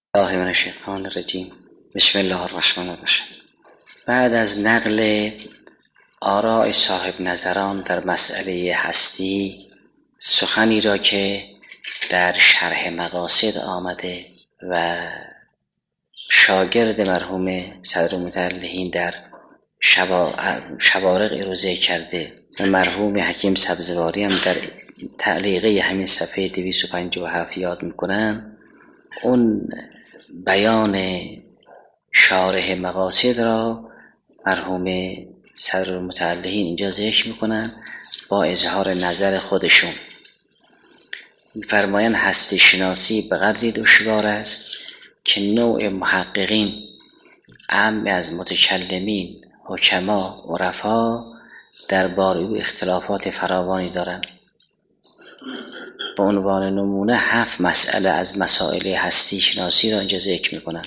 الله من الشیطان الرجیم. بسم الله الرحمن الرحیم. بعد از نقل آراء صاحب نظران در مسئله هستی، سخنی را که در شرح مقاصد آمده و شاگرد مرحوم صدرالمتعلقین در شوارق رو ذکر کرده و مرحوم حکیم سبزواری هم در تعلیقه همین صفحه 257 یاد میکنن، اون بیان شارح مقاصد را مرحوم صدرالمتعلقین اینجا ذکر میکنن با اظهار نظر خودشون. می‌فرمایند هستی شناسی به قدری دشوار است که نوع محققین عام از متکلمین، حکما، عرفا درباره او اختلافات فراوانی دارند. به عنوان نمونه 7 مسئله از مسائل هستی شناسی را اینجا ذکر میکنن.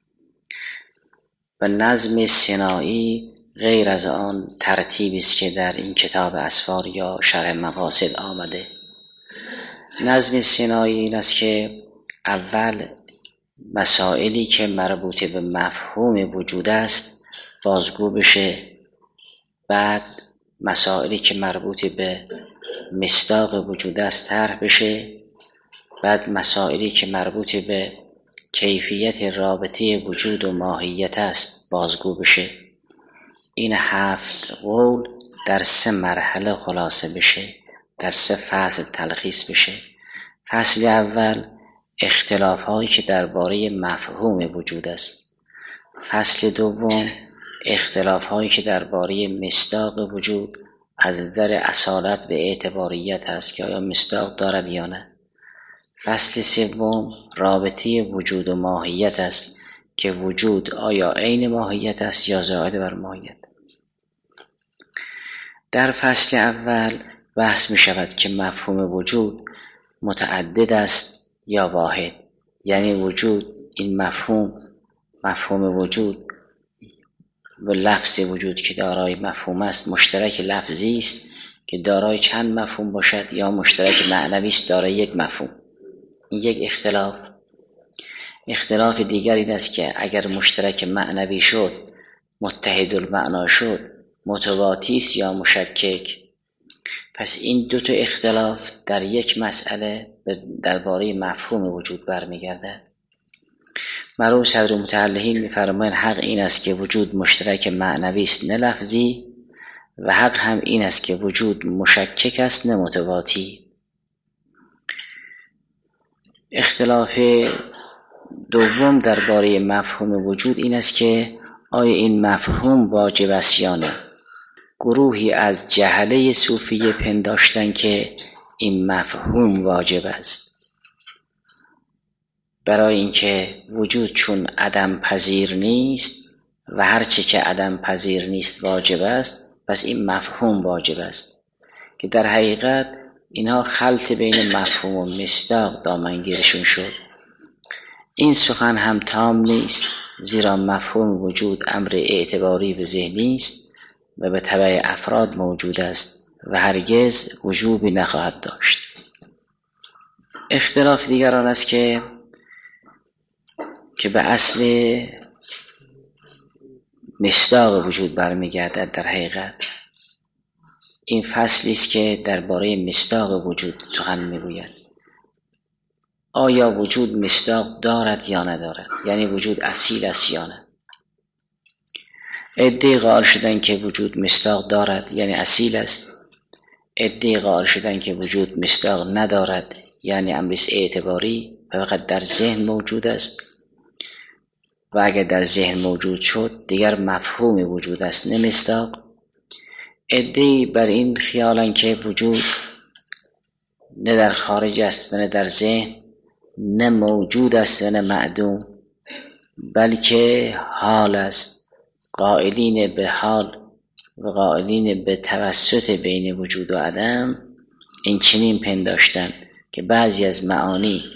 و نظم سنایی غیر از آن ترتیبی است که در این کتاب اسفار یا شرح مقاصد آمده. نظم سنایی این است که اول مسائلی که مربوط به مفهوم وجود است بازگو بشه، بعد مسائلی که مربوط به مصداق وجود است طرح بشه، بعد مسائلی که مربوط به کیفیت رابطه وجود و ماهیت است بازگو بشه. این 7 قول در 3 مرحله خلاصه بشه، در 3 فصل تلخیص بشه. فصل اول اختلاف هایی که درباره مفهوم وجود است. فصل دوم اختلاف هایی که درباره مصداق وجود از نظر اصالت و اعتباریت است که آیا مصداق دارد یا نه. فصل سوم رابطه وجود و ماهیت است که وجود آیا عین ماهیت است یا زائد بر ماهیت. در فصل اول بحث می شود که مفهوم وجود متعدد است یا واحد، یعنی وجود این مفهوم وجود و لفظ وجود که دارای مفهوم است مشترک لفظی است که دارای چند مفهوم باشد یا مشترک معنوی است دارای یک مفهوم. این یک اختلاف. اختلاف دیگر این است که اگر مشترک معنوی شد متحد المعنا شد متواتی است یا مشکک. پس این 2 اختلاف در یک مسئله درباره مفهوم وجود برمیگردد. مرحوم صدرالمتعلقین می‌فرمایند حق این است که وجود مشترک معنوی است نه لفظی، و حق هم این است که وجود مشکک است نه متواتی. اختلاف دوم درباره مفهوم وجود این است که آیا این مفهوم واجب است یا نه. گروهی از جهله صوفیه پنداشتن که این مفهوم واجب است، برای اینکه وجود چون عدم پذیر نیست و هرچه که عدم پذیر نیست واجب است، پس این مفهوم واجب است، که در حقیقت اینها خلط بین مفهوم و مصداق دامنگیرشون شد. این سخن هم تام نیست، زیرا مفهوم وجود امر اعتباری و ذهنی است و به تبع افراد موجود است و هرگز وجوبی نخواهد داشت. اختلاف دیگر آن است که به اصل مصداق وجود برمیگردد. در حقیقت این فصلی است که درباره مصداق وجود سخن میگوید. آیا وجود مصداق دارد یا ندارد، یعنی وجود اصیل است یا نه. عده‌ای قائل شدن که وجود مصداق دارد یعنی اصیل است، عده‌ای قائل شدن که وجود مصداق ندارد یعنی امر اعتباری و فقط در ذهن موجود است، و اگر در ذهن موجود شد دیگر مفهوم وجود است نه مصداق. عده‌ای بر این خیالن که وجود نه در خارج است و نه در ذهن، نه موجود است و نه معدوم، بلکه حال است. قائلین به حال و قائلین به توسط بین وجود و عدم این چنین پنداشتن که بعضی از معانی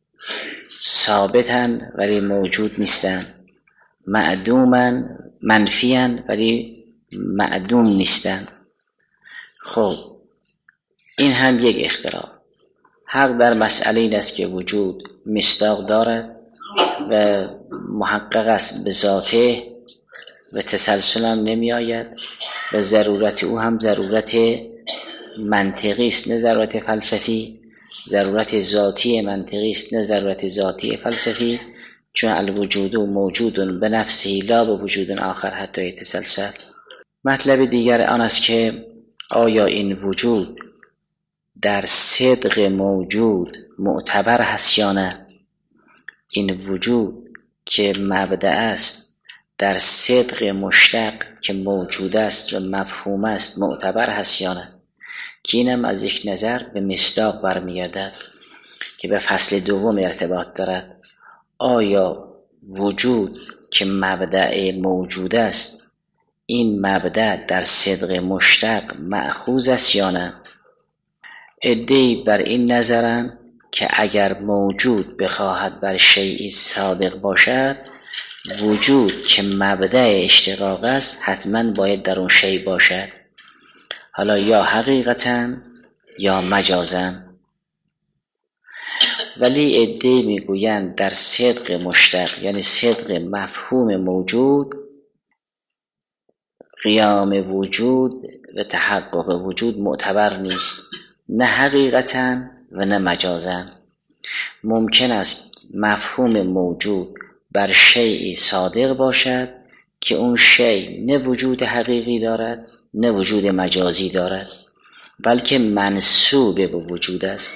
ثابتن ولی موجود نیستن، معدومن منفیان ولی معدوم نیستن. خب این هم یک اختلاف. حق در مسئله این است که وجود مصداق دارد و محقق است به ذاته و تسلسل هم نمی آید و ضرورت او هم ضرورت منطقی است نه ضرورت فلسفی، ضرورت ذاتی منطقی است نه ضرورت ذاتی فلسفی، چون الوجود موجود به نفسه لا به وجود آخر حتی یتسلسل. مطلب دیگر آن است که آیا این وجود در صدق موجود معتبر هست یا نه؟ این وجود که مبدأ است در صدق مشتق که موجود است و مفهوم است معتبر هست یا نه؟ که اینم از یک نظر به مصداق برمیگردد که به فصل دوم ارتباط دارد. آیا وجود که مبدأ موجود است این مبدأ در صدق مشتق مأخوذ است یا نه؟ عده‌ای بر این نظرند که اگر موجود بخواهد بر شیئی صادق باشد، وجود که مبدأ اشتقاق است حتما باید در اون شیء باشد، حالا یا حقیقتا یا مجازا. ولی عده‌ای میگویند در صدق مشتق یعنی صدق مفهوم موجود قیام وجود و تحقق وجود معتبر نیست، نه حقیقتا و نه مجازا. ممکن است مفهوم موجود بر شیئی صادق باشد که اون شیء نه وجود حقیقی دارد نه وجود مجازی دارد، بلکه منسوب به وجود است.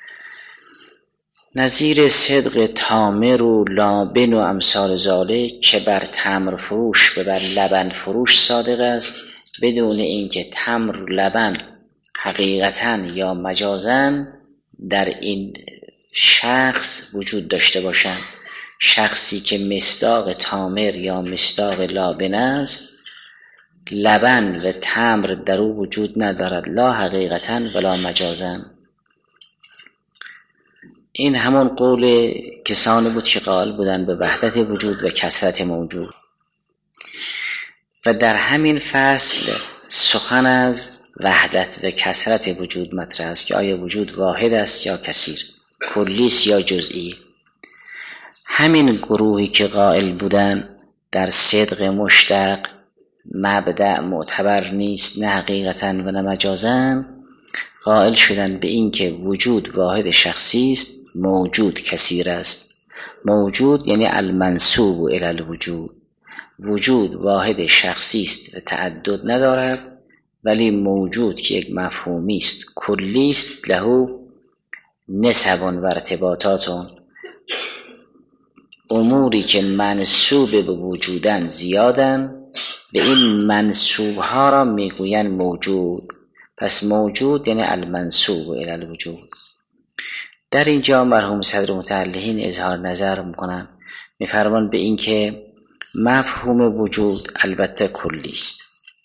نظیر صدق تامر و لابن و امثال ذالک که بر تمر فروش و بر لبن فروش صادق است بدون اینکه تمر و لبن حقیقتا یا مجازا در این شخص وجود داشته باشند. شخصی که مصداق تامر یا مصداق لابن است، لبن و تمر در او وجود ندارد، لا حقیقتا ولا مجازا. این همون قول کسانی بود که قائل بودند به وحدت وجود و کثرت موجود. و در همین فصل سخن از وحدت و کثرت وجود مطرح است که آیا وجود واحد است یا کثیر، کلی است یا جزئی. همین گروهی که قائل بودند در صدق مشتق مبدأ معتبر نیست نه حقیقتا و نه مجازا، قائل شدند به این که وجود واحد شخصی است، موجود کثیر است. موجود یعنی المنسوب الی الوجود، وجود واحد شخصی است و تعدد ندارد، ولی موجود که یک مفهومی است کلی است، له نسب و ارتباطات، اموری که منسوب به وجودن زیادن، به این منسوب ها را میگوین موجود. پس موجود یعنی المنسوب الی الوجود. در اینجا مرحوم صدر متعلقین اظهار نظر میکنن، میفرمان به این که مفهوم وجود البته کلی است،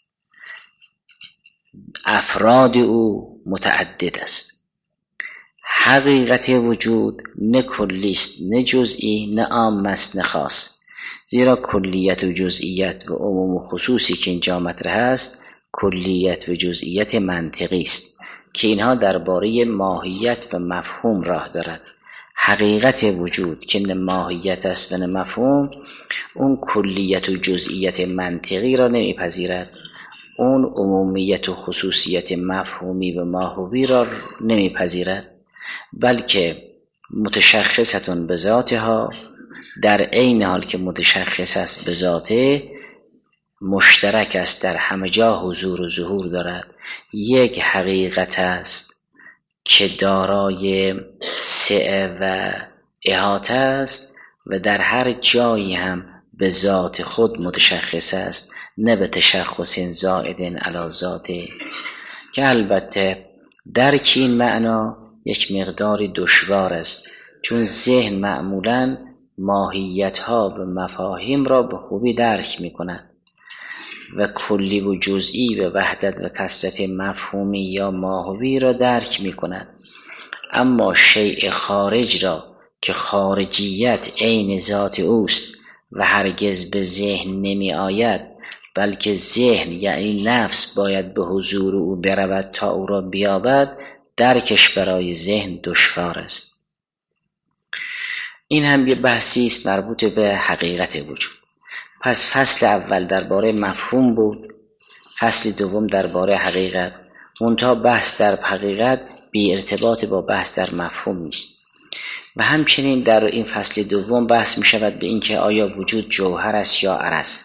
افراد او متعدد است. حقیقت وجود نه کلی است نه جزئی نه عام است نه خاص، زیرا کلیت و جزئیت و عموم و خصوصی که اینجا مطرح است کلیت و جزئیت منطقی است که اینها درباره ماهیت و مفهوم راه دارد. حقیقت وجود که نه ماهیت است و نه مفهوم، اون کلیت و جزئیت منطقی را نمیپذیرد، اون عمومیت و خصوصیت مفهومی و ماهوی را نمیپذیرد، بلکه متشخصتون به ذاتها، در عین حال که متشخص است به ذاته، مشترک است، در همه جا حضور و ظهور دارد. یک حقیقت است که دارای سعه و احاطه است و در هر جایی هم به ذات خود متشخص است، نه به تشخص زائد علی ذاته، که البته درک این معنا یک مقدار دشوار است، چون ذهن معمولاً ماهیت‌ها و مفاهیم را به خوبی درک می‌کند و کلی و جزئی و وحدت و کثرت مفهومی یا ماهوی را درک می‌کند، اما شیء خارج را که خارجیت عین ذات اوست و هرگز به ذهن نمی آید، بلکه ذهن یعنی نفس باید به حضور او برود تا او را بیابد، درکش برای ذهن دشوار است. این هم یه بحثی است مربوط به حقیقت وجود. پس فصل اول درباره مفهوم بود، فصل دوم درباره حقیقت. منتها بحث در حقیقت بی ارتباط با بحث در مفهوم نیست. و همچنین در این فصل دوم بحث می شود به این که آیا وجود جوهر است یا عرض.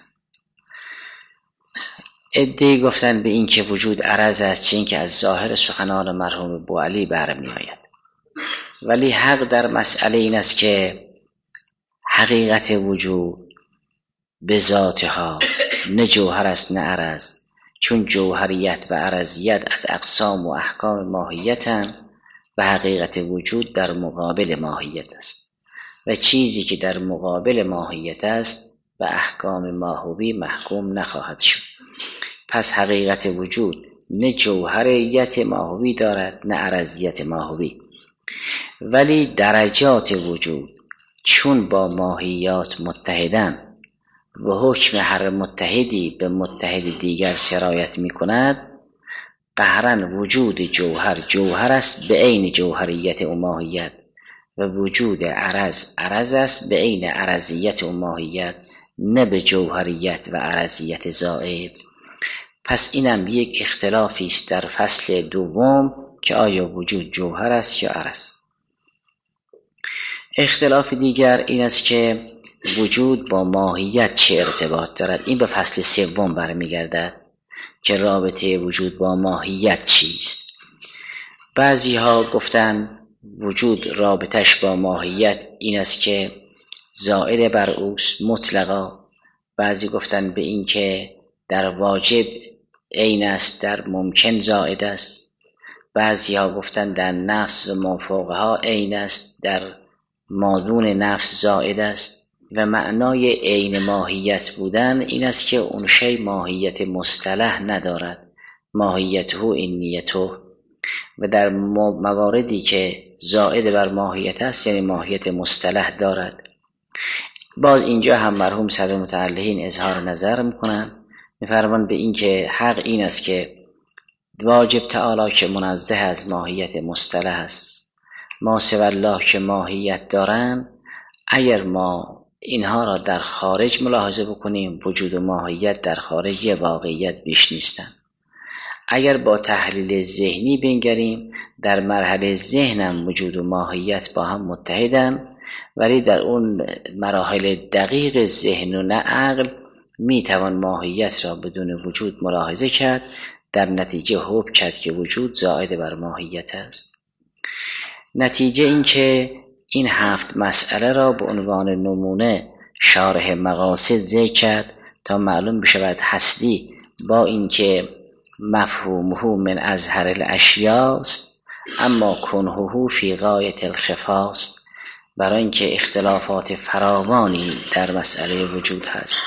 عده‌ای گفتن به این که وجود عرض است، چه این که از ظاهر سخنان مرحوم بوعلی برمی آید. ولی حق در مسئله این است که حقیقت وجود به ذاتها نه جوهر است نه عرض، چون جوهریت و عرضیت از اقسام و احکام ماهیتند و حقیقت وجود در مقابل ماهیت است و چیزی که در مقابل ماهیت است و احکام ماهوی محکوم نخواهد شد. پس حقیقت وجود نه جوهریت ماهوی دارد نه عرضیت ماهوی، ولی درجات وجود چون با ماهیات متحدن و حکم هر متحدی به متحد دیگر سرایت می کند، قهرن وجود جوهر است به عین جوهریت و ماهیت و وجود عرض است به عین عرضیت و ماهیت، نه به جوهریت و عرضیت زائد. پس اینم یک اختلافی است در فصل دوم که آیا وجود جوهر است یا عرض. اختلاف دیگر این است که وجود با ماهیت چه ارتباط دارد. این به فصل سوم برمیگردد که رابطه وجود با ماهیت چیست. بعضی ها گفتن وجود رابطش با ماهیت این است که زائد بر اوست مطلقا. بعضی گفتن به این که در واجب عین است، در ممکن زائد است. بعضی ها گفتن در نفس و مافوقها عین است، در مادون نفس زائد است. و معنای عین ماهیت بودن این است که اون شی ماهیت مصطلح ندارد، ماهیته این نیته. و در مواردی که زائد بر ماهیت است یعنی ماهیت مصطلح دارد. باز اینجا هم مرحوم صدر متعلهین اظهار نظر میکنن، میفرمان به این که حق این است که واجب تعالی که منزه از ماهیت مصطلح است، ما سوی الله که ماهیت دارن، اگر ما اینها را در خارج ملاحظه بکنیم وجود و ماهیت در خارج واقعیت بیش نیستند. اگر با تحلیل ذهنی بنگریم در مرحله ذهنم وجود و ماهیت با هم متحدن، ولی در اون مراحل دقیق ذهن و نه عقل میتوان ماهیت را بدون وجود ملاحظه کرد، در نتیجه حکم کرد که وجود زائد بر ماهیت است. نتیجه این که این 7 مسئله را به عنوان نمونه شارح مقاصد ذکر کرد تا معلوم بشود هستی با اینکه مفهومه من ازهر الاشیاء است اما کنهه فی غایت الخفاست، برای اینکه اختلافات فراوانی در مسئله وجود هست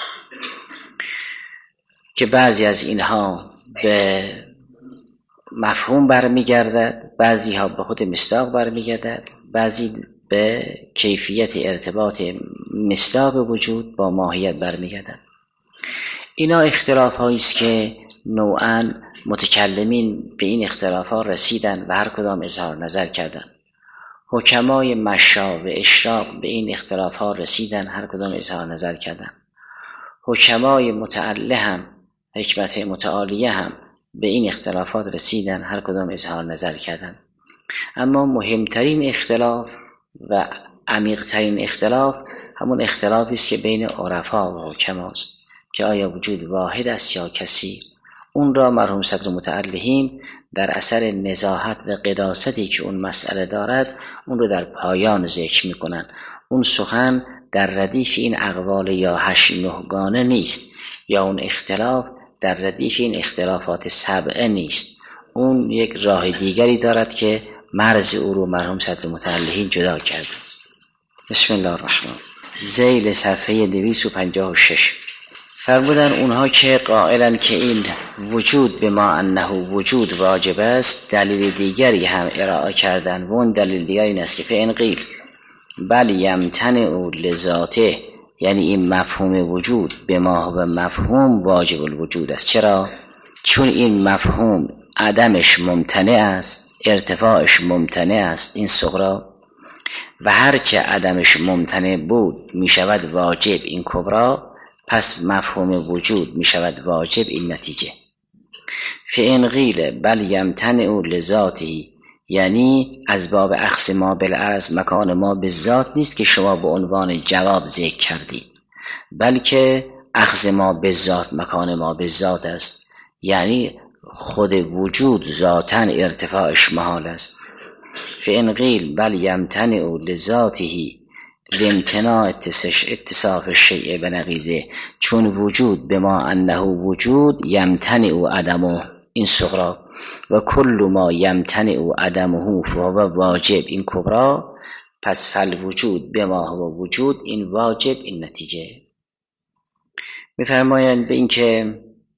که بعضی از اینها به مفهوم برمیگردد، بعضی ها به خود مصداق برمیگردد، بعضی به کیفیت ارتباط مصداق وجود با ماهیت برمیگردد. اینا اختلاف هایی است که نوعاً متکلمین به این اختلاف ها رسیدن و هر کدام اظهار نظر کردن. حکمای مشا و اشراق به این اختلاف ها رسیدن، هر کدام اظهار نظر کردن. حکمای متعله هم، حکمت متعالیه هم به این اختلافات رسیدن، هر کدام اظهار نظر کردن. اما مهمترین اختلاف و عمیق‌ترین اختلاف همون اختلافی است که بین عرفا و حکماست که آیا وجود واحد است یا کثیر. اون را مرحوم صدر متعلهین در اثر نزاهت و قداستی که اون مسئله دارد اون رو در پایان ذکر میکنن. اون سخن در ردیف این اقوال یا 8-9 گانه نیست، یا اون اختلاف در ردیف این اختلافات 7 نیست. اون یک راه دیگری دارد که مرز او رو مرحوم صدر متعلهین جدا کرده است. بسم الله الرحمن. ذیل صفحه 256 فرمودن اونها که قائلن که این وجود به ما انه وجود واجب است دلیل دیگری هم ارائه کردن و اون دلیل دیگری این است که فإن قیل بل یمتنع لذاته، یعنی این مفهوم وجود به ما و مفهوم واجب الوجود است. چرا؟ چون این مفهوم عدمش ممتنع است، ارتفاعش ممتنع است، این صغرا، و هرچه عدمش ممتنع بود می شود واجب این کبرا، پس مفهوم وجود می شود واجب این نتیجه. فإن قیل بل یمتنع لذاته، یعنی از باب اخذ ما بالعرض مکان ما به ذات نیست که شما به عنوان جواب ذکر کردید، بلکه اخذ ما به ذات مکان ما به ذات است، یعنی خود وجود ذاتاً ارتفاعش محال است. فإن قیل بل یمتنع لذاته لامتناع اتصاف الشیء بنقیضه، چون وجود بما انه وجود یمتنع عدمه این صغرا و کل ما یمتنع عدمه فهو واجب این کبرا، پس فالوجود بما هو وجود این واجب این نتیجه. میفرمایند به این که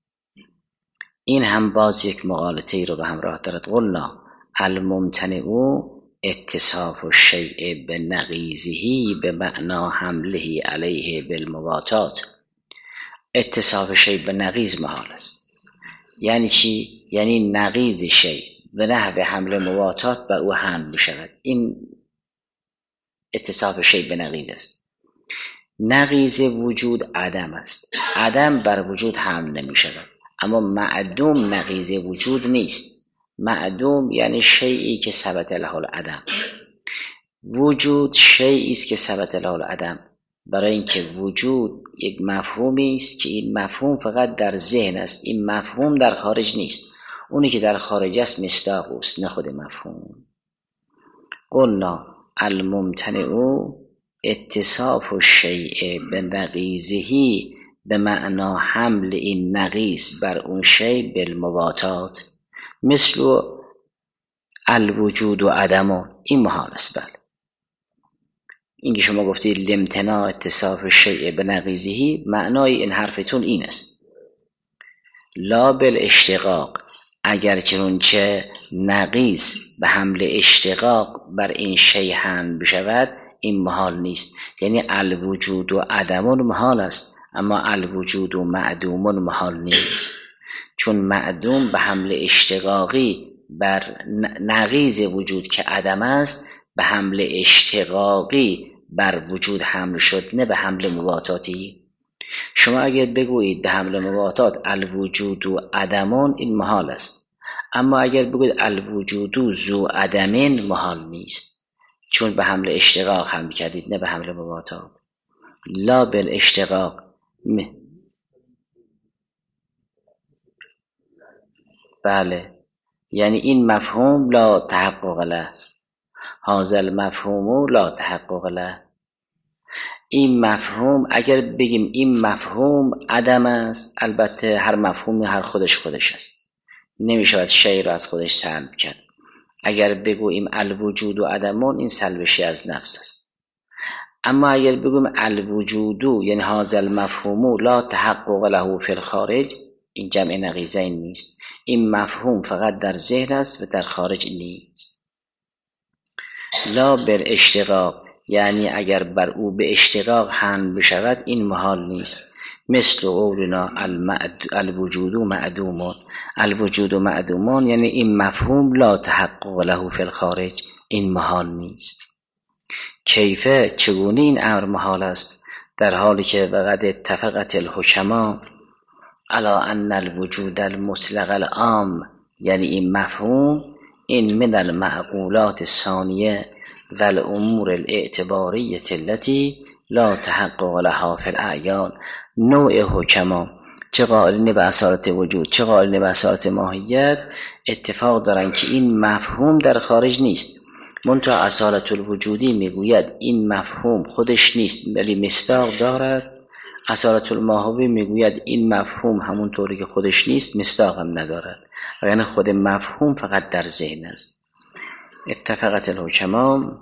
این هم باز یک مغالطه رو به همراه دارد. قلنا الممتنع اتصاف الشیء بنقیضه به معنا حمله علیه بالمواتات. اتصاف شیء به نقیض محال است. یعنی چی؟ یعنی نقیض شیء به نحو حمل مواتات بر او حمل بشود. این اتصاف شیء به نقیض است. نقیض وجود عدم است. عدم بر وجود حمل نمی شود، اما معدوم نقیض وجود نیست. معدوم یعنی شیئی که ثبت له العدم. وجود شیئی است که ثبت له العدم، برای اینکه وجود یک مفهومی است که این مفهوم فقط در ذهن است، این مفهوم در خارج نیست. اونی که در خارج است مصداق است، نه خود مفهوم. قلنا الممتنع اتصاف الشیء بنقیضه به معنا حمل این نقیض بر اون شیء بالمواتات، مثل الوجود و عدم. این محال است. بله، این که شما گفتید لامتناع اتصاف الشیء بنقیضه، معنای این حرفتون این است. لا بالاشتقاق، اگر چنانچه نقیض به حمل اشتقاق بر این شیء حمل بشود این محال نیست. یعنی الوجود و عدم محال است، اما الوجود و معدوم محال نیست، چون معدوم به حمل اشتقاقی بر نقیض وجود که عدم است به حمل اشتقاقی بر وجود حمل شد، نه به حمل مواتاتی. شما اگر بگویید به حمل مواتات الوجود و عدمون این محال است، اما اگر بگویید الوجود ذو عدمین محال نیست، چون به حمل اشتقاق حمل کردید نه به حمل مواتات. لا بالاشتقاق. بله، یعنی این مفهوم لا تحقق له، هذا المفهوم لا تحقق له. این مفهوم اگر بگیم این مفهوم عدم است، البته هر مفهومی هر خودش است، نمی شود شیء را از خودش سلب کرد. اگر بگوییم الوجود و عدمون این سلبشی از نفس است. اما اگر بگوییم الوجود یعنی هذا المفهوم لا تحقق له فی الخارج، این جمع نقیضین نیست. این مفهوم فقط در ذهن است و در خارج نیست. لا بالاشتقاق، یعنی اگر بر او به اشتقاق حمل بشود این محال نیست. مثل قولنا الوجود معدوم. الوجود معدوم یعنی این مفهوم لا تحقق له فی الخارج، این محال نیست. کیفه، چگونه این امر محال است؟ در حالی که وقد اتفقت الحکما علی ان الوجود المطلق العام، یعنی این مفهوم این من المعقولات الثانیه و الامور الاعتباریه التي لا تحقق لها فی الاعیان. نوع حکما، چه قائلین به اصالت وجود چه قائلین به اصالت ماهیت، اتفاق دارن که این مفهوم در خارج نیست. منتها اصالت الوجودی میگوید این مفهوم خودش نیست ولی مصداق دارد. اصالت الماهوی میگوید این مفهوم همون طوری که خودش نیست مصداق هم ندارد، و یعنی خود مفهوم فقط در ذهن است. اتفقت الحکما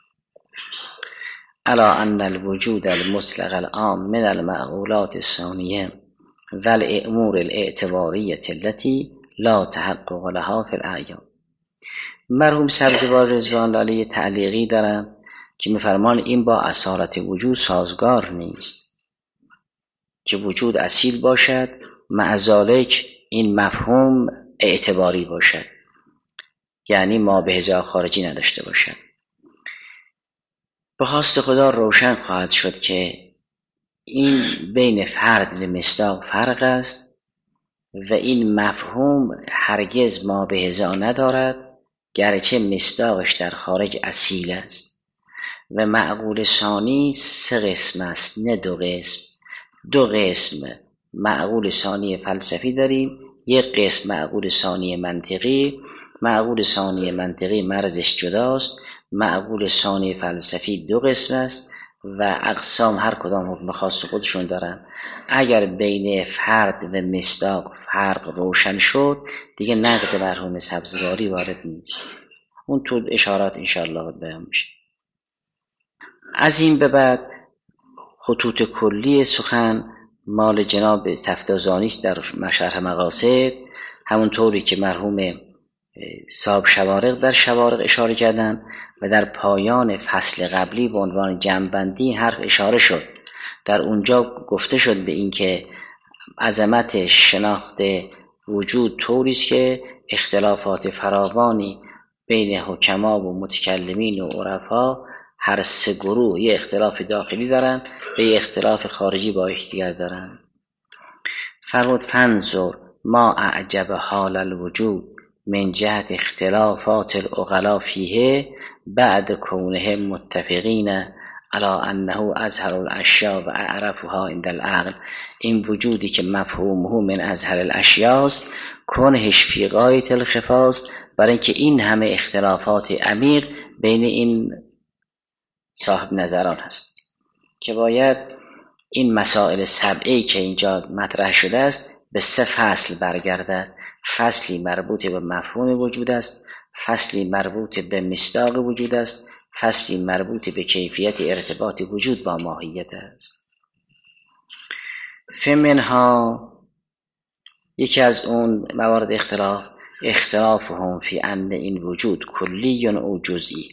علی ان الوجود المطلق العام من المعقولات الثانیه و الامور الاعتباریه التي لا تحقق لها فی الاعیان. مرحوم سبزوار رضوان علیه تعلیقی دارن که میفرمان این با اصالت وجود سازگار نیست که وجود اصیل باشد مع ذالک این مفهوم اعتباری باشد، یعنی ما به هزار خارجی نداشته باشد. به خواست خدا روشن خواهد شد که این بین فرد و مصداق فرق است و این مفهوم هرگز ما به هزا ندارد، گرچه مصداقش در خارج اصیل است. و معقول ثانی 3 قسم است، نه 2 قسم. 2 قسم معقول ثانی فلسفی داریم، 1 قسم معقول ثانی منطقی. معقول ثانی منطقی مرزش جداست، معقول ثانی فلسفی 2 قسم است و اقسام هر کدام حکم خاص خودشون دارن. اگر بین فرد و مصداق فرق روشن شد دیگه نقد مرحوم سبزواری وارد نیست، اون تو اشارات انشاءالله بیان میشه. از این به بعد خطوط کلی سخن مال جناب تفتازانی است در شرح مقاصد، همونطوری که مرحوم صاحب شوارق در شوارق اشاره کردن و در پایان فصل قبلی به عنوان جمع‌بندی حرف اشاره شد. در اونجا گفته شد به این که عظمت شناخت وجود طوری است که اختلافات فراوانی بین حکما و متکلمین و عرفا هر 3 گروه یه اختلاف داخلی دارن و یه اختلاف خارجی با یکدیگر دارن. فرمود فانظر ما اعجب حال الوجود من جهت اختلافات العقلاء فیه بعد کونهم متفقین علی انه اظهر الاشیاء و اعرفها عند العقل. این وجودی که مفهومه من اظهر الاشیاء است، کنهش فی غایت الخفاست، برای اینکه این همه اختلافات عمیق بین این صاحب نظران هست که باید این مسائل 7 که اینجا مطرح شده است به 3 فصل برگردد. فصلی مربوط به مفهوم وجود است، فصلی مربوط به مصداق وجود است، فصلی مربوط به کیفیت ارتباط وجود با ماهیت است. فمنها یکی از اون موارد اختلافهم فی ان این وجود کلی او جزئی.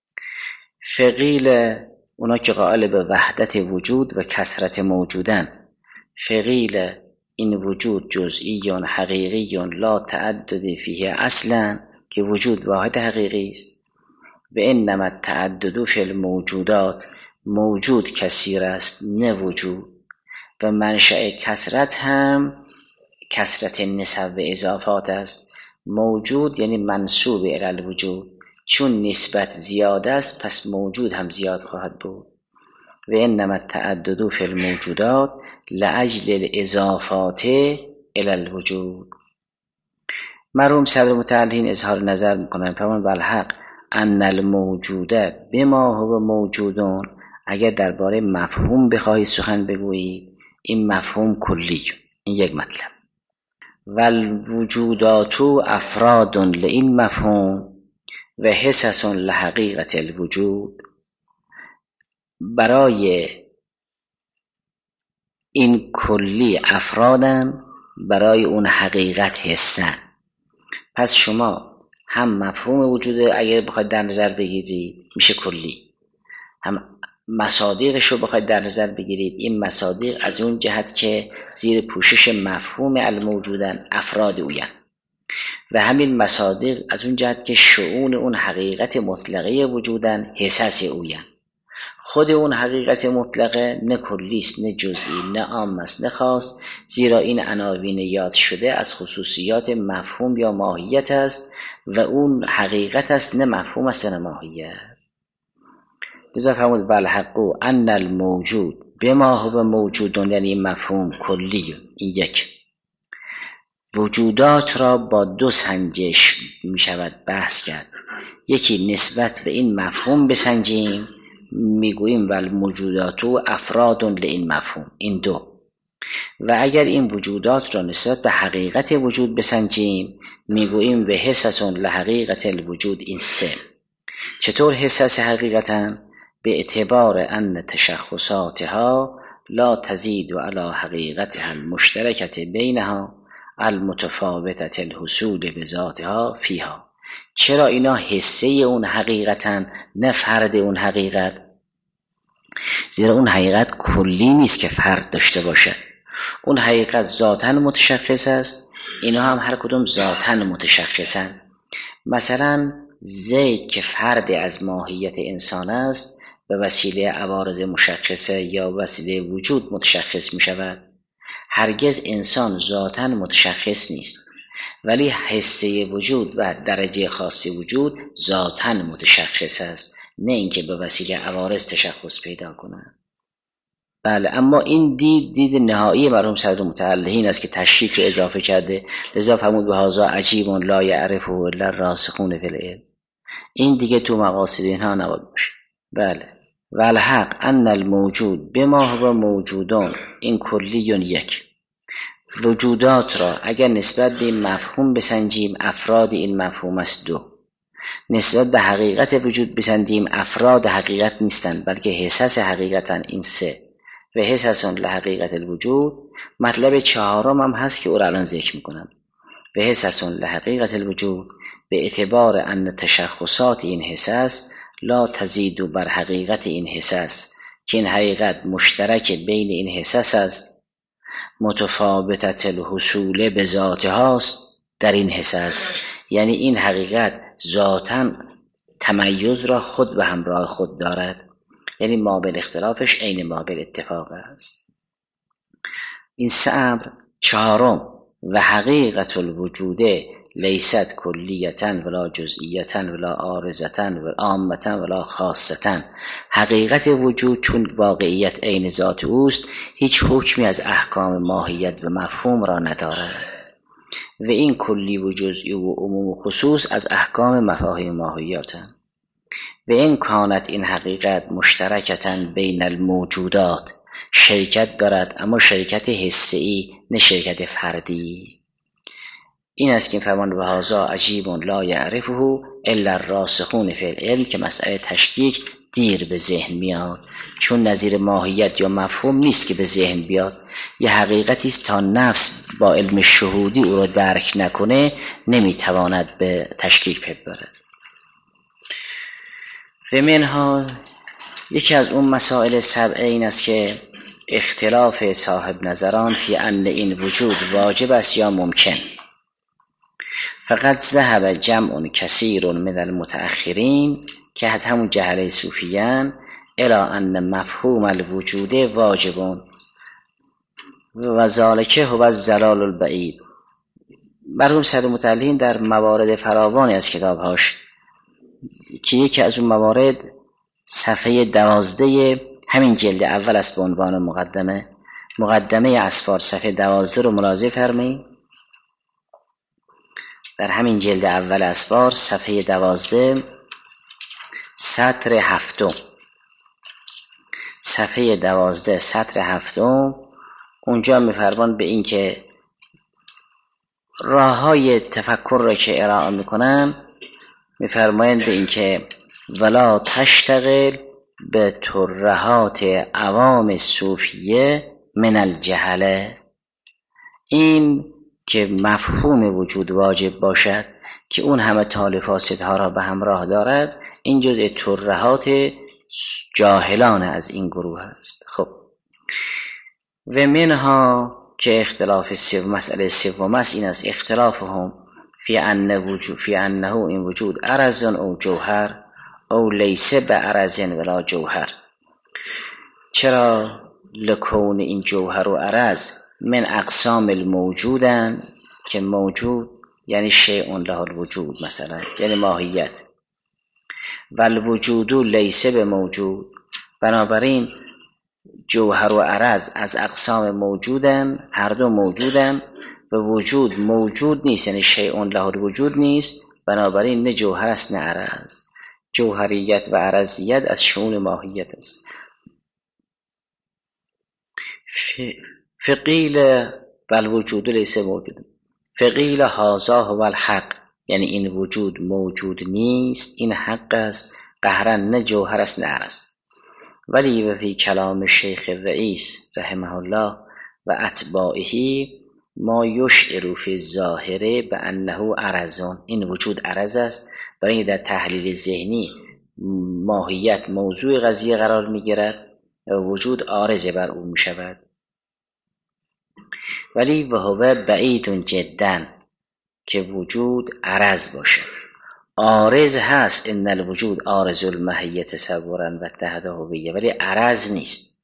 فقیل اونا که قائل به وحدت وجود و کثرت موجودن، فقیل این وجود جزئی حقیقی لا تعدد فیه اصلا، که وجود واحد حقیقی است. و انما التعدد فی الموجودات، موجود کثیر است نه وجود. و منشأ کثرت هم کثرت نسب و اضافات است. موجود یعنی منسوب الی الوجود، چون نسبت زیاد است پس موجود هم زیاد خواهد بود. و انما التعدد فی الموجودات لاجل الاضافات الی الوجود. مرحوم صدر متعلین اظهار نظر میکنن فرمان بالحق ان الموجود بما هو موجودون. اگر درباره مفهوم بخواهید سخن بگویید این مفهوم کلی، این یک مطلب. والوجودات افراد لین مفهوم و حسس لحقیقت الوجود. برای این کلی افرادن، برای اون حقیقت حسن. پس شما هم مفهوم وجود اگر بخواید در نظر بگیرید میشه کلی، هم مصادیقش رو بخواید در نظر بگیرید، این مصادیق از اون جهت که زیر پوشش مفهوم الموجودن افراد اوین، و همین مصادیق از اون جهت که شؤون اون حقیقت مطلقه وجودن حساس اوین. خود اون حقیقت مطلقه نه کلیست نه جزئی نه عام است نه خاص، زیرا این عناوین یاد شده از خصوصیات مفهوم یا ماهیت است و اون حقیقت است نه مفهوم است نه ماهیت. لذا فرمود بالحق ان الموجود بما هو موجود، یعنی مفهوم کلی. این یک. وجودات را با 2 سنجش می شود بحث کرد. یکی نسبت به این مفهوم بسنجیم، میگوییم والموجودات افراد لین مفهوم، این 2. و اگر این وجودات را نسبت به حقیقت وجود بسنجیم میگوییم به حسس لحقیقت الوجود، این 3. چطور حسس حقیقتا؟ به اعتبار ان تشخصاتها لا تزید علی حقیقتها المشترکت بینها المتفاوتة الحصول بذاتها فیها. چرا اینا حصه اون حقیقتن نه فرد اون حقیقت؟ زیرا اون حقیقت کلی نیست که فرد داشته باشد، اون حقیقت ذاتاً متشخص است، اینا هم هر کدوم ذاتاً متشخصن. مثلا زید که فرد از ماهیت انسان است به وسیله عوارض مشخصه یا وسیله وجود متشخص می شود. هرگز انسان ذاتاً متشخص نیست، ولی حسه وجود و درجه خاص وجود ذاتاً متشخص است، نه اینکه به وسیله عوارض تشخص پیدا کنند. بله، اما این دید نهایی مرحوم صدر متعلهین است که تشکیک رو اضافه کرده، لذا فرمود به هذا عجیب لا یعرفه الا الراسخون فی العلم. این دیگه تو مقاصد اینها نباید باشه. بله، والحق ان الموجود بما هو موجودون این کلی یک. وجودات را اگر نسبت به این مفهوم بسنجیم افراد این مفهوم است دو. نسبت به حقیقت وجود بسنجیم افراد حقیقت نیستند، بلکه حصص حقیقتن این سه. و حصص لحقیقت الوجود مطلب چهارم هم هست که او را الان ذکر میکنم. و حصص لحقیقت الوجود به اعتبار ان تشخصات این حصص لا تزید بر حقیقت این حصص، که این حقیقت مشترک بین این حصص است، متفاوتت الحصول به ذاتهاست در این حصص، یعنی این حقیقت ذاتاً تمیز را خود به همراه خود دارد، یعنی مابل اختلافش عین مابل اتفاق است. این سه امر. چهارم و حقیقت الوجود لیست کلیتا ولا جزئیتا ولا عارضتا ولا عامتا ولا خاصتا. حقیقت وجود چون واقعیت عین ذات اوست هیچ حکمی از احکام ماهیت و مفهوم را ندارد و این کلی و جزئی و عموم و خصوص از احکام مفاهیم ماهیتند. و این کانت این حقیقت مشترکتا بین الموجودات شرکت دارد، اما شرکت حسئی نه شرکت فردی. این است که فرمان به هذا عجیب لا یعرفه الا الراسخون فی العلم که مسئله تشکیک دیر به ذهن میاد، چون نظیر ماهیت یا مفهوم نیست که به ذهن بیاد، یه حقیقتی است تا نفس با علم شهودی او را درک نکنه نمیتواند به تشکیک پی ببرد. و منها یکی از اون مسائل سبعه این است که اختلاف صاحب نظران فی ان این وجود واجب است یا ممکن. فقط ذهب جمع کثیر من المتأخرین که از همون جهله صوفیان الی ان مفهوم الوجود واجب و ذالک هو الضلال البعید. مرحوم صدر متعلهین در موارد فراوانی از کتابهاش که یکی از اون موارد صفحه 12 همین جلد اول است به عنوان مقدمه اسفار صفحه 12 رو ملاحظه فرمایید. در همین جلد اول اسفار صفحه 12 سطر 7 صفحه 12 سطر 7 اونجا میفرمان به این که راههای تفکر را که ارائه میکنن میفرمایند به این که ولا تشتغل به ترهات عوام صوفیه من الجهله. این که مفهوم وجود واجب باشد که اون همه طال فاسدها را به همراه دارد، این جزء ترهات جاهلان از این گروه است. خب و منها که اختلاف مسئله سوم است این است اختلافهم فی انه این وجود عرض او جوهر او لیس به عرض ولا جوهر. چرا لکون این جوهر و عرض من اقسام الموجودن که موجود یعنی شیء له الوجود مثلا یعنی ماهیت، و الوجود لیس به موجود، بنابراین جوهر و عرض از اقسام موجودن، هر دو موجودن و وجود موجود نیست یعنی شیء له الوجود نیست، بنابراین نه جوهر است نه عرض. جوهریت و عرضیت از شؤون ماهیت است. فقیل والوجود لیس موجود فقیل هذا هو الحق، یعنی این وجود موجود نیست، این حق است قهرا، نه جوهر است نه عرض. ولی و فی کلام شیخ رئیس رحمه الله و اتباعه ما یشعر فی الظاهر بانه عرضون، این وجود عرض است، برای اینکه در تحلیل ذهنی ماهیت موضوع قضیه قرار میگیرد و وجود عارض بر او میشود. ولی و هو بعید جدا که وجود عرض باشه. عارض هست، ان الوجود عارض المحیه تصورا و اتحاد هویه، ولی عرض نیست.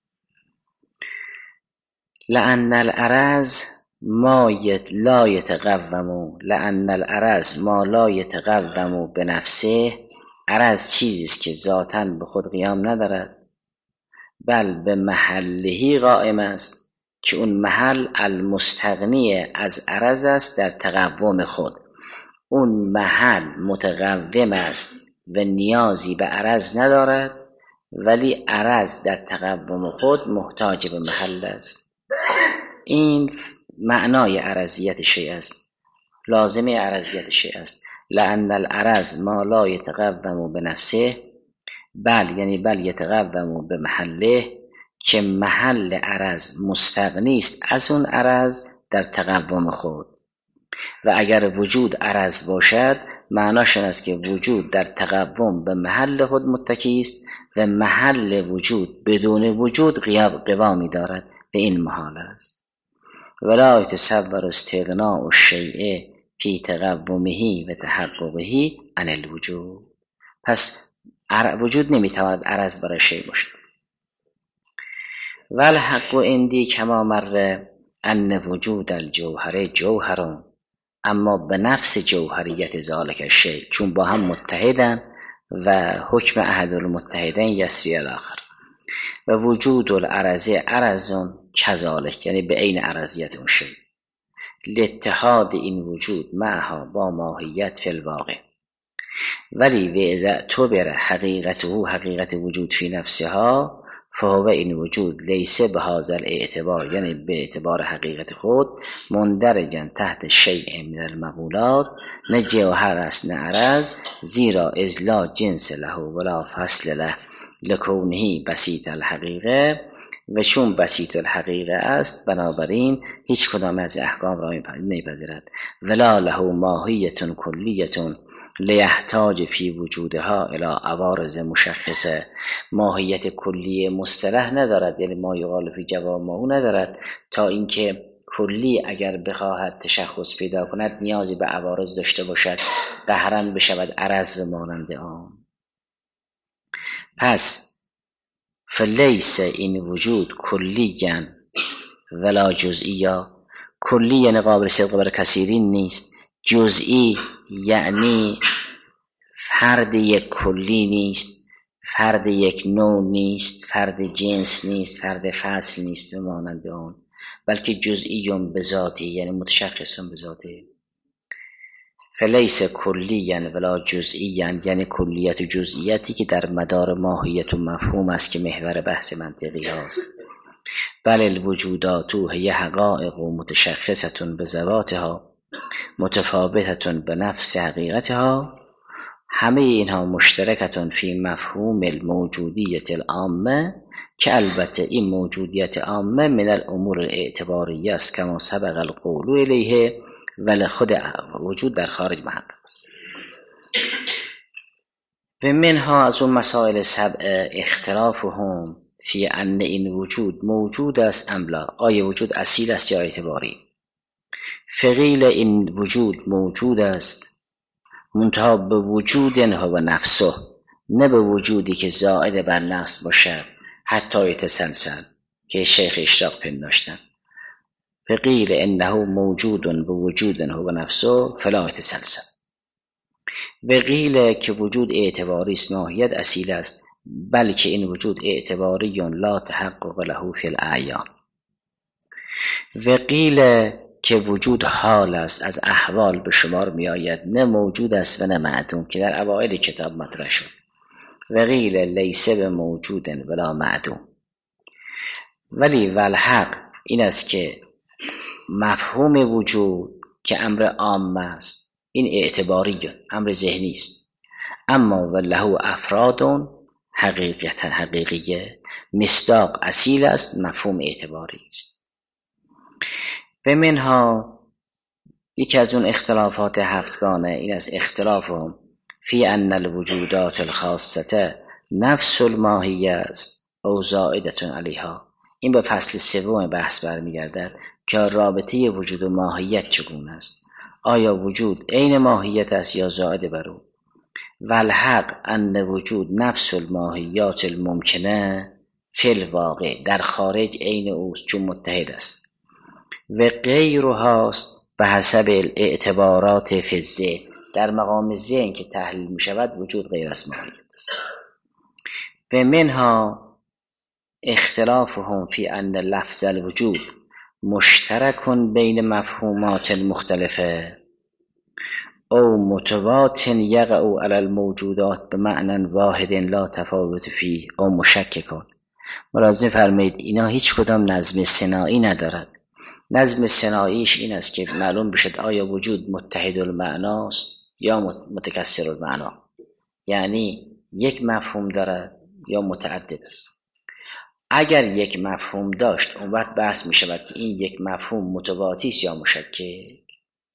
لأن العرض ما لا يتقوم، لأن العرض ما لا يتقوم بنفسه، عرض چیزی است که ذاتاً به خود قیام ندارد، بل به محلهی قائم است که اون محل المستغنی از عرض است در تقوم خود. اون محل متقوم است و نیازی به عرض ندارد، ولی عرض در تقوم خود محتاج به محل است. این معنای عرضیت شیء است، لازمه عرضیت شیء است. لأن العرض ما لا يتقوم بنفسه، بل یتقوم به محله، که محل عرض مستغنی است از اون عرض در تقوم خود. و اگر وجود عرض باشد، معناش این است که وجود در تقوم به محل خود متکی است و محل وجود بدون وجود قوامی دارد، به این محال است. ولا يتصور استغناء الشیء فی تقومه و تحققه عن الوجود. پس وجود نمیتواند عرض برای شیء باشد. والحق عندی کما مر ان وجود الجوهر جوهر، اما به نفس جوهریت ذالک الشیء، چون با هم متحدن و حکم احد المتحدین یسری الاخر. و وجود العرض عرض کذالک، یعنی به عین عرضیت اون شیء، لاتحاد این وجود معها با ماهیت فی الواقع. ولی و اذا اعتبر حقیقته، حقیقت وجود فی نفسها، فهو این وجود لیس به هذا الاعتبار، یعنی به اعتبار حقیقت خود، مندرجا تحت شیء من المقولات، نه جوهر است نه عرض، زیرا از لا جنس له ولا فصل له لکونه بسیط الحقیقه، و چون بسیط الحقیقه است بنابراین هیچ کدام از احکام را نمیپذیرد. ولا له ماهیت کلیت لیحتاج فی وجودها الی عوارض مشخصه، ماهیت کلی مصطلح ندارد، یعنی ما یقال فی جواب ما ندارد، تا اینکه کلی اگر بخواهد تشخص پیدا کند نیازی به عوارض داشته باشد، قهرا بشود عرض و مانند آن. پس فلیس این وجود کلیاً ولا جزئیا، کلی یعنی قابل صدق بر کثیرین نیست، جزئی یعنی فرد یک کلی نیست، فرد یک نوع نیست، فرد جنس نیست، فرد فصل نیست و مانند آن، بلکه جزئیون به ذاتی، یعنی متشخصون به ذاتی. فلیس کلیاً ولا جزئیاً، یعنی کلیت و جزئیتی که در مدار ماهیت و مفهوم است که محور بحث منطقی هاست. بل الوجودات هی حقائق متشخصة بذواتها متفاوتة به نفس حقیقتها، همه اینها مشترکتون فی مفهوم الموجودیت العامه، که البته این موجودیت عامه من الامور الاعتباریه است کما سبق القول الیه، ولی خود وجود در خارج محقق است. و منها از اون مسائل سبع اختلافهم فی ان این وجود موجود است ام لا، آیا وجود اصیل است یا اعتباری. فقیل این وجود موجود است، منتها به وجود هو نفسه، نه به وجودی که زائد بر نفس باشد، حتی یتسلسل که شیخ اشراق پنداشتن. فقیل انه موجود به وجود هو نفسه فلا یتسلسل. وقیل که وجود اعتباری است، ماهیت اصیل است، بلکه این وجود اعتباری لا تحقق له فی الاعیان. وقیل که وجود حال است، از احوال به شمار می آید، نه موجود است و نه معدوم، که در اوائل کتاب مطرح شد. وقیل لیس به موجود ولا معدوم. ولی والحق این است که مفهوم وجود که امر عام است، این اعتباریه، امر ذهنی است، اما وله افراد حقیقیه، مصداق اصیل است، مفهوم اعتباری است. و منها یکی از اون اختلافات هفتگانه این از اختلافهم فی ان الوجودات الخاصه نفس الماهیه است او زائدتون علیها. این به فصل سوم بحث برمیگردد که رابطه وجود و ماهیت چگونه است. آیا وجود عین ماهیت است یا زائد بر او؟ والحق ان وجود نفس الماهیات الممکنه فی الواقع، در خارج عین اوست چون متحد است، و غیرهاست به حسب الاعتبارات فی الذهن، در مقام ذهن که تحلیل می شود وجود غیر از ماهیت است. و منها اختلافهم فی ان لفظ الوجود مشترک بین مفهومات مختلفه او متوات یقع علی الموجودات بمعنى واحد لا تفاوت فیه او مشکک. ملاحظه فرمایید اینا هیچ کدام نظم ثنایی ندارد. نظم ثناییش این است که معلوم بشد آیا وجود متحد المعناست یا متکثر المعنا، یعنی یک مفهوم دارد یا متعدد است. اگر یک مفهوم داشت اون وقت بحث می شود که این یک مفهوم متواتی است یا مشکک.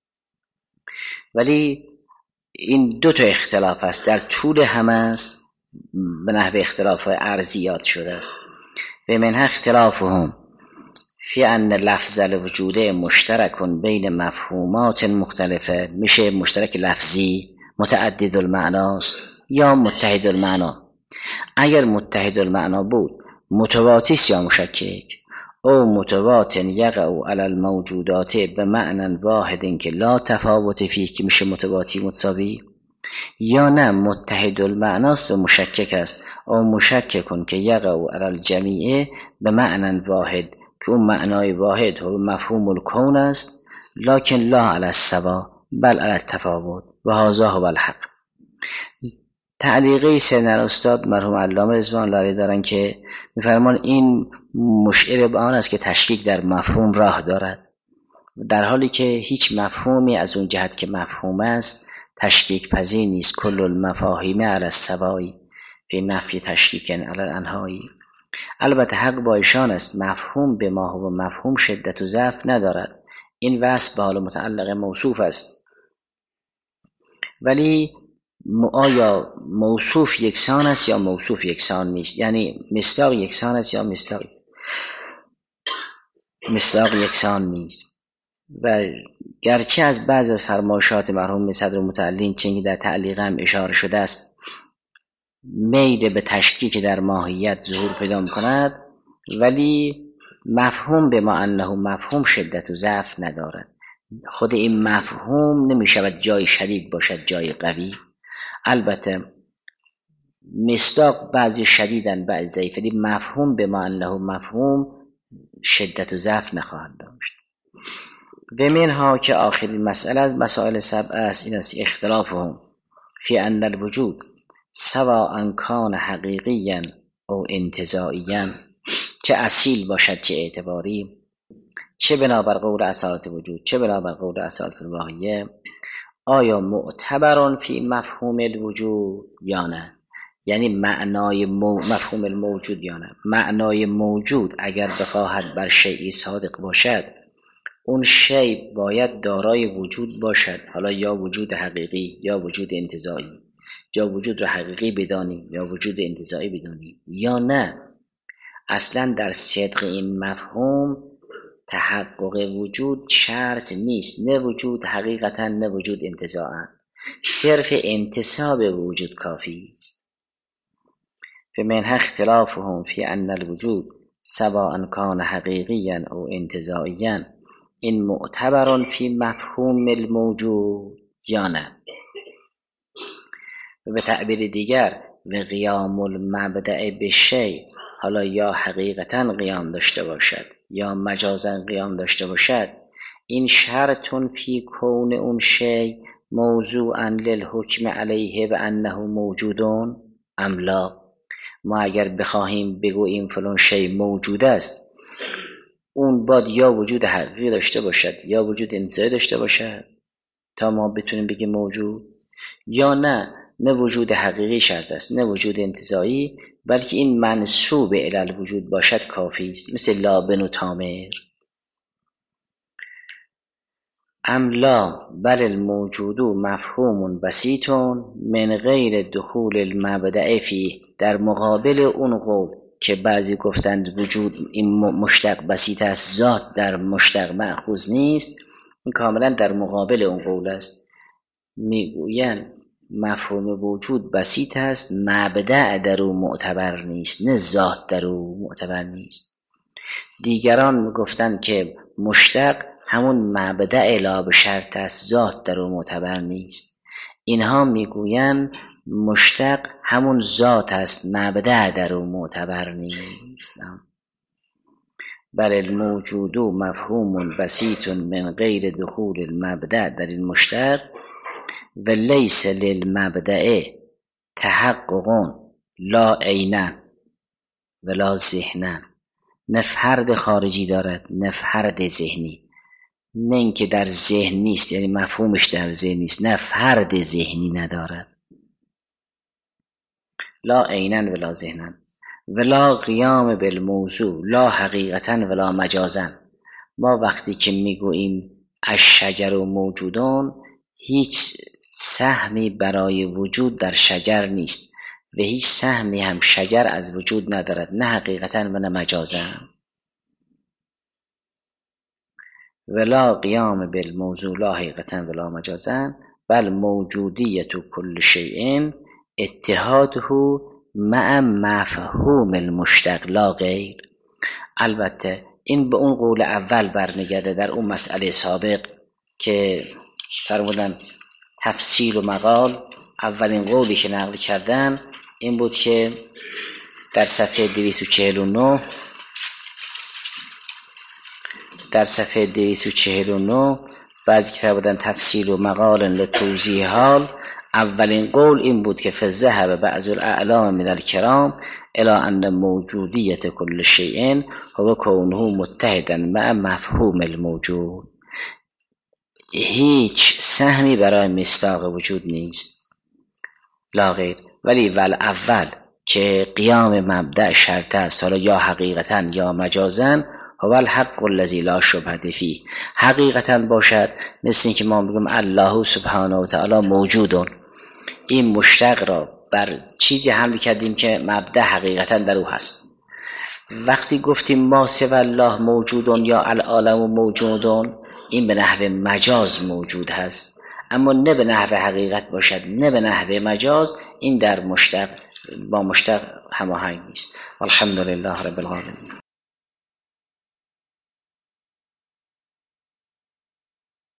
ولی این دو تا اختلاف است، در طول هم است، به نحو اختلاف ارضیات شده است. و منها اختلافهم فی ان لفظ الوجود مشترک بین مفهومات مختلفه، میشه مشترک لفظی متعدد المعناست یا متحد المعنا. اگر متحد المعنا بود متواتی است یا مشکک، او متوات یقع علی الموجودات به معنی واحد که لا تفاوت فیه که میشه متواتی متساوی، یا نه متحد المعناست و مشکک است، او مشکک که یقع علی الجمیع به معنی واحد که اون معنای واحد و مفهوم الکون است، لکن لا علی السوا بل علی التفاوت و هذا هو الحق. تعلیقی سیدنا استاد مرحوم علامه رضوان الله علیه دارن که میفرمان این مشعر به آن است که تشکیک در مفهوم راه دارد، در حالی که هیچ مفهومی از اون جهت که مفهوم است تشکیک پذیر نیست. کل المفاهیم علی السوایی فی نفی تشکیک علی الانهایی. البته حق با ایشان است، مفهوم به ما و مفهوم شدت و ضعف ندارد، این وصف به حال متعلق موصوف است. ولی آیا موصوف یکسان است یا موصوف یکسان نیست، یعنی مصداق یکسان است یا مصداق یکسان نیست. و گرچه از بعض از فرمایشات مرحوم صدر متعلین چنین در تعلیق هم اشاره شده است میل به تشکیک در ماهیت ظهور پیدا می‌کند، ولی مفهوم به ما انه مفهوم شدت و ضعف ندارد. خود این مفهوم نمی‌شود جای شدید باشد جای قوی. البته مصداق بعضی شدیدن بعضی ضعیف، ولی مفهوم به ما انه مفهوم شدت و ضعف نخواهد داشت. و منها که آخرین مسئله از مسائل سبع است، این است اختلافهم فی ان الوجود سواء کان حقیقیا او انتزاعیا، چه اصیل باشد چه اعتباری، چه بنابر قول اصالت وجود چه بنابر قول اصالت الواهیه، آیا معتبران فی مفهوم الوجود یا نه، یعنی معنای مفهوم الموجود یا نه. معنای موجود اگر بخواهد بر شیئی صادق باشد اون شیء باید دارای وجود باشد، حالا یا وجود حقیقی یا وجود انتزاعی، یا وجود را حقیقی بدانیم یا وجود انتزاعی بدانیم، یا نه اصلا در صدق این مفهوم تحقق وجود شرط نیست، نه وجود حقیقتا نه وجود انتزاعا، صرف انتساب وجود کافی است. فمنها اختلافهم فی ان الوجود سواء کان حقیقیا او انتزاعیا این معتبر فی مفهوم الموجود یا نه. و به تعبیر دیگر و قیام المبدأ بالشیء، حالا یا حقیقتا قیام داشته باشد یا مجازا قیام داشته باشد، این شرط فی کون اون شیء موضوعا للحکم علیه و انه موجودون ام لا. ما اگر بخواهیم بگوییم فلان شیء موجود است، اون باید یا وجود حقیقی داشته باشد یا وجود انتزاعی داشته باشد تا ما بتونیم بگیم موجود، یا نه وجود حقیقی شرط است نه وجود انتزاعی، بلکه این منسوب الی الوجود باشد کافی است، مثل لابن و تامر. ام لا بل الموجود مفهوم بسیط من غیر دخول المبدأ فیه، در مقابل اون قول که بعضی گفتند وجود این مشتق بسیط است، ذات در مشتق مأخوذ نیست، این کاملا در مقابل اون قول است. میگویند مفهوم وجود بسیط است، مبدأ در او معتبر نیست، نه ذات در او معتبر نیست. دیگران میگفتند که مشتق همون مبدأ لا به شرط است، ذات در او معتبر نیست. اینها میگویند مشتق همون ذات است، مبدأ در او معتبر نیست. بل الموجود مفهوم بسیط من غیر دخول المبدأ در این مشتق و لیس للمبدأ تحقق لا عینا ولا ذهنا. نه فرد خارجی دارد نه فرد ذهنی، نه اینکه در ذهن نیست یعنی مفهومش در ذهن نیست، نه فرد ذهنی ندارد. لا عینا ولا ذهنا ولا قیام بالموضوع لا حقیقتا ولا مجازا. ما وقتی که میگوییم الشجر و موجودون، هیچ سهمی برای وجود در شجر نیست و هیچ سهمی هم شجر از وجود ندارد، نه حقیقتا و نه مجازا. ولا قیام بالموضوع لا حقیقتا ولا مجازا بل موجودیت کل شیء اتحاده مع مفهوم المشتق لا غیر. البته این به اون قول اول برمیگرده در اون مسئله سابق که فرمودن تفصیل و مقال. اولین قولی که نقل کردن این بود که در صفحه 249 بعضی که فرمودن تفصیل و مقال لتوضیح حال، اولین قول این بود که فذهب بعض الاعلام من الکرام الی ان موجودیت کل شیء هو کونه متحدا مع مفهوم الموجود. هیچ سهمی برای مصداق وجود نیست لا غیر. ولی اول که قیام مبدأ شرط است، حالا یا حقیقتا یا مجازا، هو الحق الذی لا شبهة فیه. حقیقتا باشد مثل اینکه ما بگیم الله سبحانه و تعالی موجودون، این مشتق را بر چیزی حمل کردیم که مبدأ حقیقتا در او هست. وقتی گفتیم ما سوی الله موجودون یا العالم موجودون، این به نحو مجاز موجود هست، اما نه به نحو حقیقت باشد نه به نحو مجاز، این در مشتق با مشتق هماهنگ نیست. والحمدلله رب العالمین.